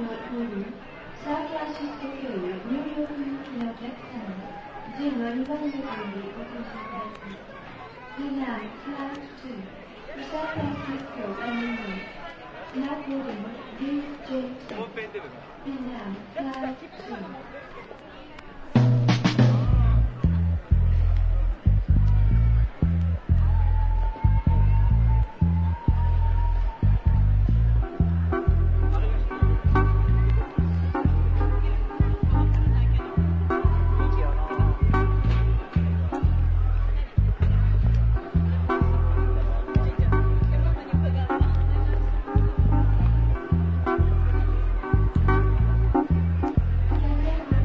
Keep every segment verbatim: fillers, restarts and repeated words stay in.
にサンフランシスコ経由ニューヨーク行きのお客様、ジェンはにばん席よりご搭乗ください。We now fly to San Francisco and New York. Now boarding D J six. We now fly to Thank you.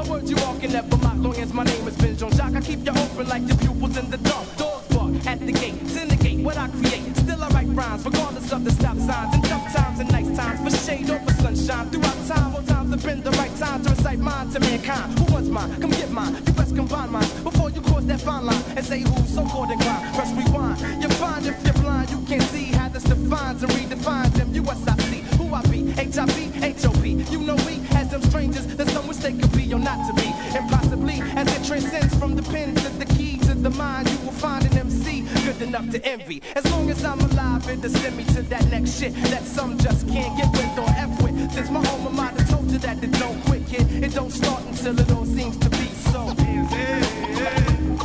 words you all can never mock. Long as my name is Ben Jean-Jacques, I keep you open like your pupils in the dark. Dogs bark at the gate, syndicate what I create. Still I write rhymes, regardless of the stop signs. In tough times and nice times, for shade or for sunshine. Throughout time, all times have been the right time to recite mine to mankind. Who wants mine? Come get mine. You best combine mine before you cross that fine line and say who's so called inclined. Press rewind. You're fine if you're blind. You can't see how this defines and redefines M U S I C. Who I be? H I V, H O P. You know we, as them strangers, there's no mistake could be or not to be. And possibly, as it transcends from the pen to the key to the mind, you will find an M C good enough to envy. As long as I'm alive, it'll send me to that next shit that some just can't get with or F with. Since my alma mater told you that it don't quit, kid, it don't start until it all seems to be so. Yeah, yeah.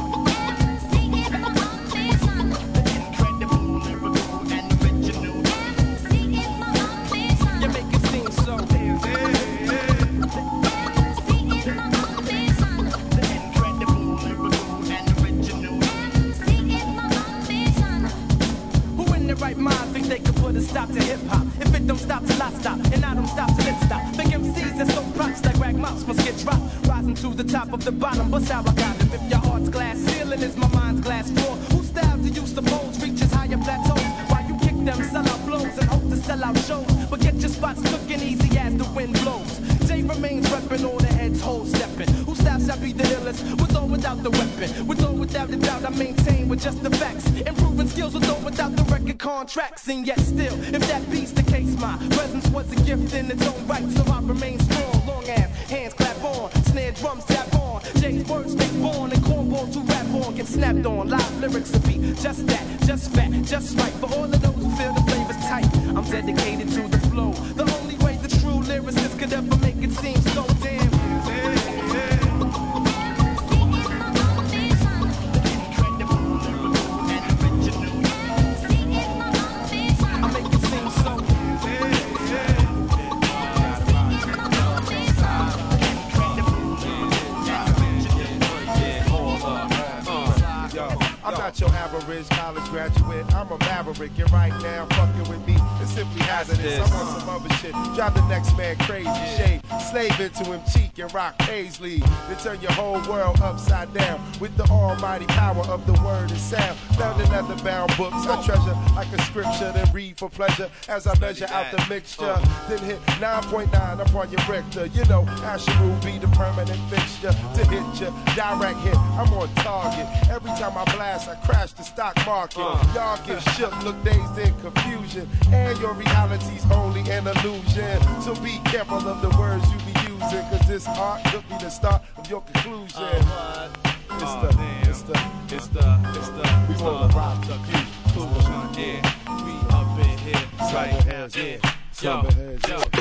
Right mind, think they could put a stop to hip-hop. If it don't stop till I stop, and I don't stop till it stop. Big M Cs that so props like rag mouse must get dropped. Rising to the top of the bottom, bust how I got them. If your heart's glass ceiling is my mind's glass floor, whose style do you suppose reaches higher plateaus? Why you kick them, sell out blows, and hope to sell out shows? But get your spots looking easy as the wind blows. Jay remains reppin', all the heads hold steppin'. Whose style shall be the illest, with or without the weapon? With or without a doubt, I maintain with just the facts. Improving skills with or without the record contracts. And yet still, if that be's the case, my presence was a gift in its own right. So I remain strong, long ass, hands clap on, snare drums tap on. Jay's words stay born, and cornballs who rap on get snapped on. Live lyrics will be just that, just fat, just right. For all of those who feel the flavor's tight, I'm dedicated to the flow. The only way the true lyricist could ever make it seem so damn. Your average college graduate, I'm a maverick, and right now fucking with me is simply hazardous. I'm on some other shit, drive the next man crazy, shade, slave into him cheek and rock Paisley, to turn your whole world upside down with the almighty power of the word and sound. Found in leather bound books I treasure like a scripture, then read for pleasure as I measure out the mixture. Then hit nine point nine upon your Richter. You know, Asher will be the permanent fixture to hit you. Direct hit, I'm on target. Every time I blast, I crash the stock market. Uh, Y'all get shook, look dazed in confusion, and your reality's only an illusion. So be careful of the words you be using, cause this art could be the start of your conclusion. Uh, it's, oh, the, damn. it's the, it's the, it's the, we wanna rock the conclusion. Yeah, we up in here right now. Yeah, yo, yo.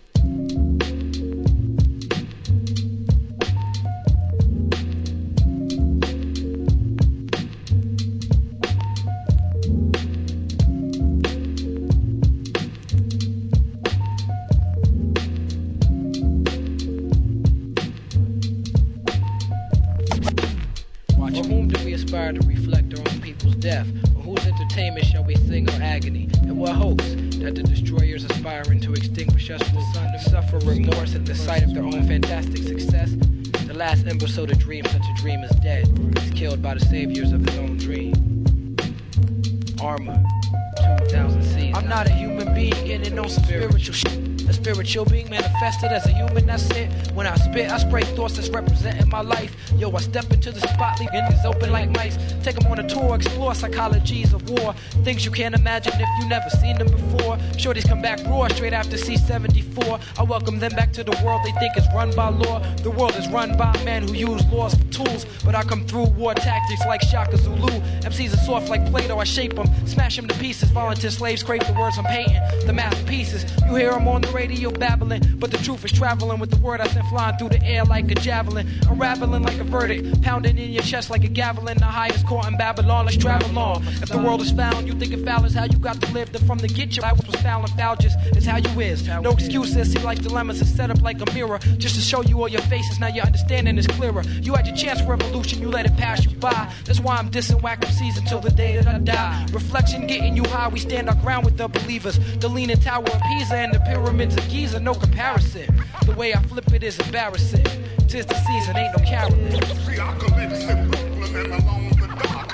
To reflect on people's death, or whose entertainment shall we sing or agony, and what hopes that the destroyers aspiring to extinguish us will suffer remorse at the sight of their own fantastic success. The last imbecile to dream such a dream is dead, is killed by the saviors of his own dream. Armor, two thousand C's. I'm not a human being getting no spiritual shit. A spiritual being manifested as a human, that's it. When I spit, I spray thoughts that's representing my life. Yo, I step into the spot, leaving niggas open like mice. Take them on a tour, explore psychologies of war. Things you can't imagine if you never seen them before. Shorties come back raw straight after C seventy-four. I welcome them back to the world they think is run by law. The world is run by men who use laws for tools. But I come through war tactics like Shaka Zulu. M Cs are soft like Play-Doh, I shape them, smash them to pieces. Volunteer slaves scrape the words I'm painting, the masterpieces. You hear them on the radio babbling, but the truth is traveling with the word I sent flying through the air like a javelin, unraveling like a verdict, pounding in your chest like a gavelin. The highest court in Babylon, let's travel on. If the world is found, you think it foul is how you got to live. Then from the get you, I was foul and foul just is how you is. No excuses, see like dilemmas is set up like a mirror, just to show you all your faces. Now your understanding is clearer. You had your chance for revolution, you let it pass you by. That's why I'm dissing whack M Cs until the day that I die. Reflection getting you high, we stand our ground with the believers. The Leaning Tower of Pisa and the pyramid pyramids, a geezer, no comparison. The way I flip it is embarrassing. Tis the season, ain't no caroling. See, I collect in Brooklyn and along the dock.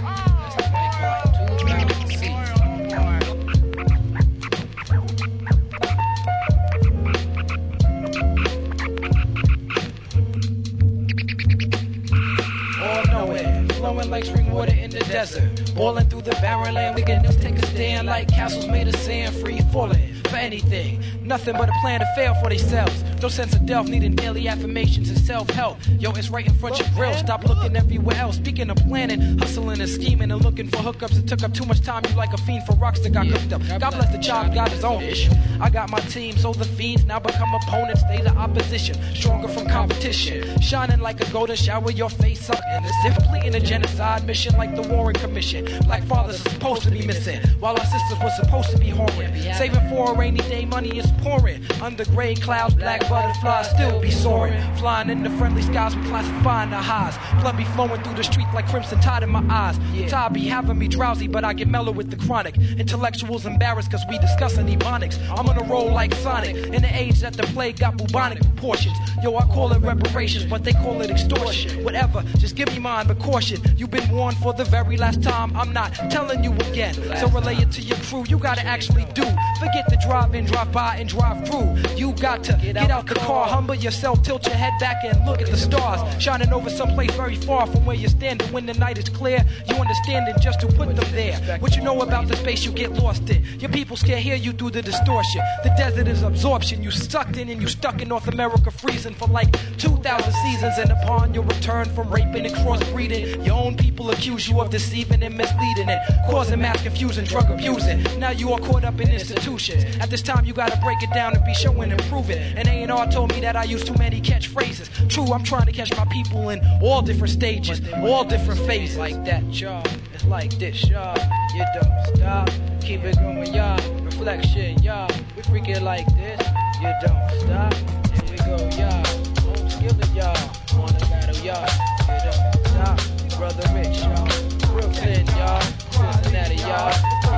Like spring water in the desert, boiling through the barren land. We can take a stand like castles made of sand, free falling for anything. Nothing but a plan to fail for themselves. No sense of delf, needing daily affirmations and self-help. Yo, it's right in front your grill. Stop looking everywhere else. Speaking of planning, hustling and scheming and looking for hookups. It took up too much time. You like a fiend for rocks that got cooked up. God bless the child, got his own issue. I got my team, so the fiends now become opponents. They the opposition, stronger from competition. Shining like a golden shower, your face up innocent. Completing a genocide mission like the Warren Commission. Black fathers are supposed to be missing, while our sisters were supposed to be whoring. Saving for a rainy day, money is pouring. Under gray clouds, black butterflies still be soaring. Flying in the friendly skies, we classifying the highs. Blood be flowing through the street like crimson tide in my eyes. The tide be having me drowsy, but I get mellow with the chronic. Intellectuals embarrassed cause we discussing ebonics. I'm on a roll like Sonic, in the age that the plague got bubonic proportions. Yo, I call it reparations, but they call it extortion. Whatever, just give me mine, but caution. You've been warned for the very last time. I'm not telling you again, so relay it to your crew. You gotta actually do. Forget the drive in, drive by, and drive through. You got to get out the car, humble yourself, tilt your head back and look at the stars shining over someplace very far from where you're standing. When the night is clear, you understand it just to put them there. What you know about the space you get lost in. Your people can't hear you through the distortion. The desert is absorption. You sucked in and you stuck in North America, freezing for like two thousand seasons. And upon your return from raping and crossbreeding, your own people accuse you of deceiving and misleading and causing mass confusion, drug abusing. Now you are caught up in institutions. At this time you gotta break it down and be showing and proving. And A and R told me that I use too many catchphrases. True, I'm trying to catch my people in all different stages, all different phases. Like that, y'all. It's like this, y'all. You don't stop. Keep it going, y'all. Reflection, y'all. We freak it like this. You don't stop. Here we go, y'all. Home skillet, y'all. On the battle, y'all. You don't stop. Brother Rich, y'all. Brooklyn, y'all. Cincinnati, y'all.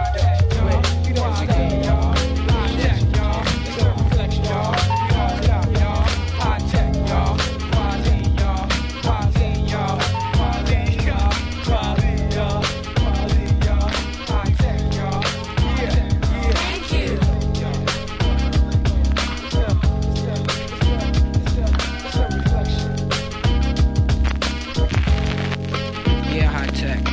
You don't stop. Here we go, y'all. High tech, y'all. It's a reflection, y'all. High stop, y'all. High tech, y'all. Quality, y'all. Quality, y'all. Quality, y'all. Quality, y'all. Quality, y'all. High tech, y'all. Yeah, yeah. Thank you. It's a reflection. Yeah, high tech.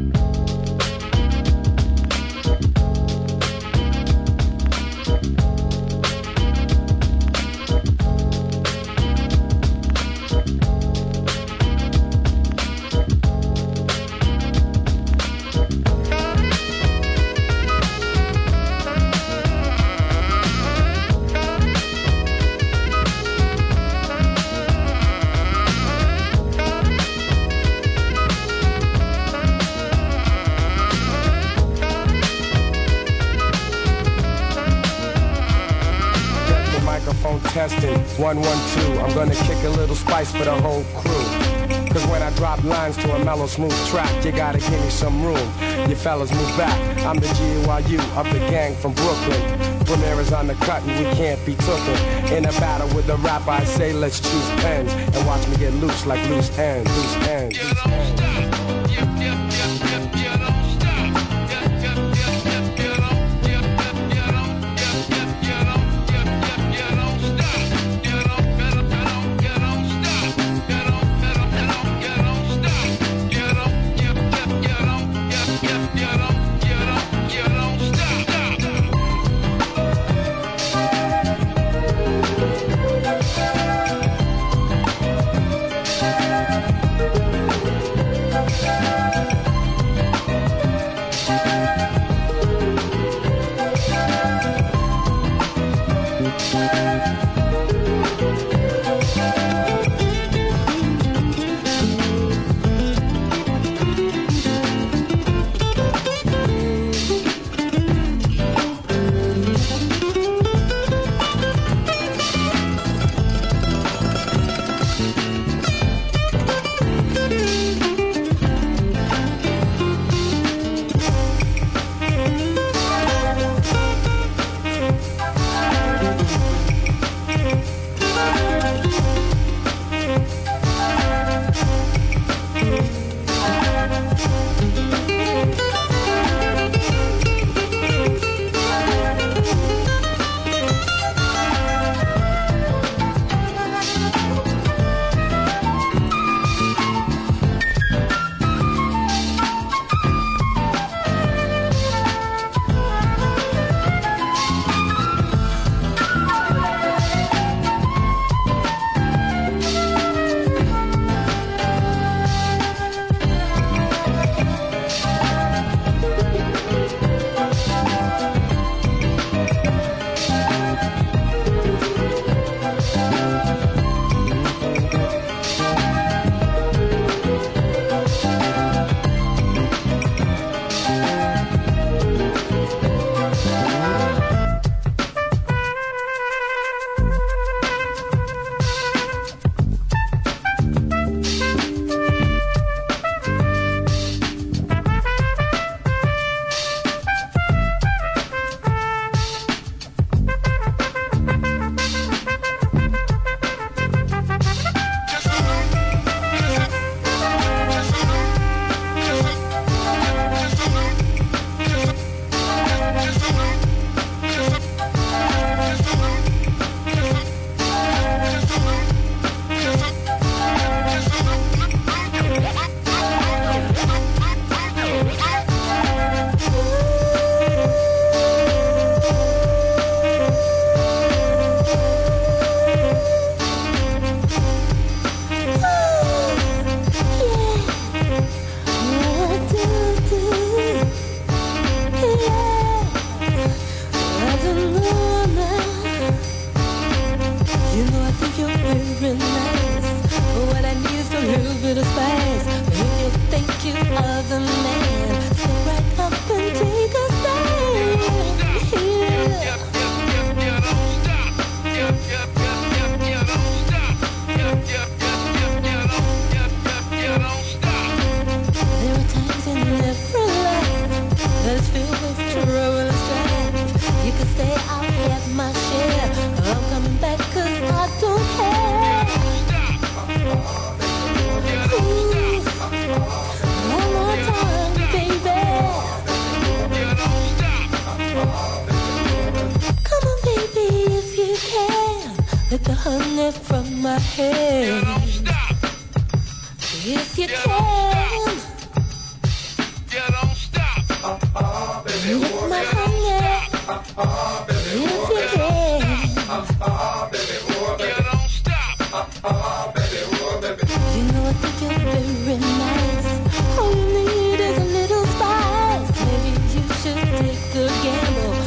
Testing, one, one, two. I'm gonna kick a little spice for the whole crew. Cause when I drop lines to a mellow, smooth track, you gotta give me some room. You fellas move back. I'm the G Y U of the gang from Brooklyn. Ramirez on the cut and we can't be tooken. In a battle with the rapper, I say let's choose pens. And watch me get loose like loose ends, loose ends. You don't stop. You, you, you, you, you don't stop. You, you, you, you, you don't. head. You don't stop. If you You can, don't You don't stop. lick my honey. If you can, You don't stop. you know I think you're very nice. All you need is a little spice. Maybe you should take a gamble.